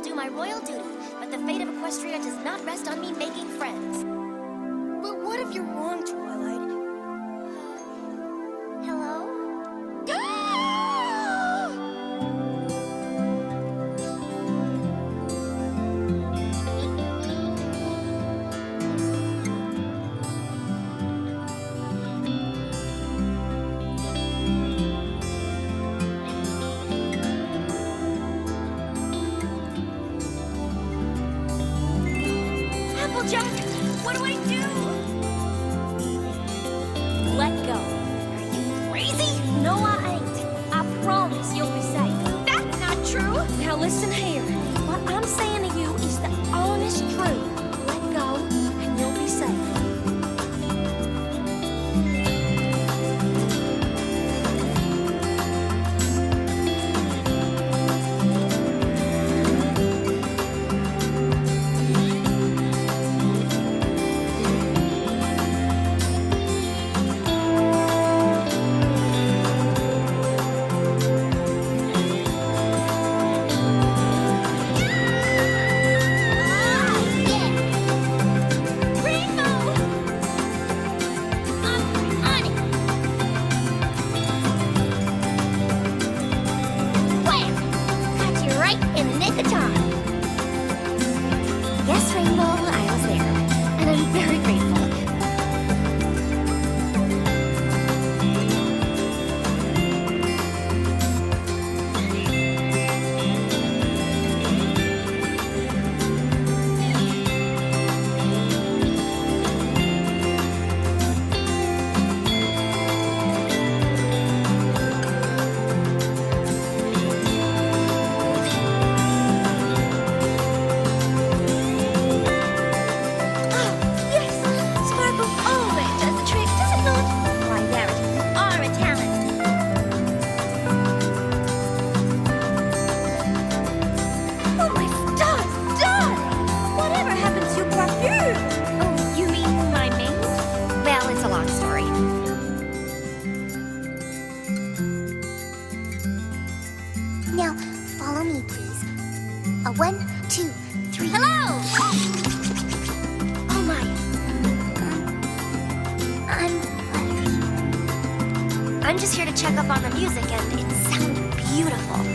do my royal duty, but the fate of Equestria does not rest on me making friends. But what if you're wrong, Twilight? Hello? Applejack, what do I do? Let go. Are you crazy? No, I ain't. I promise you'll be safe. That's not true. Now listen here. What I'm saying to you is the honest truth. Let go, and you'll be safe. Yes, Rainbow, I was there, and I'm very grateful. Now, follow me, please. 1, 2, 3. Hello! Oh my. I'm just here to check up on the music, and it sounded beautiful.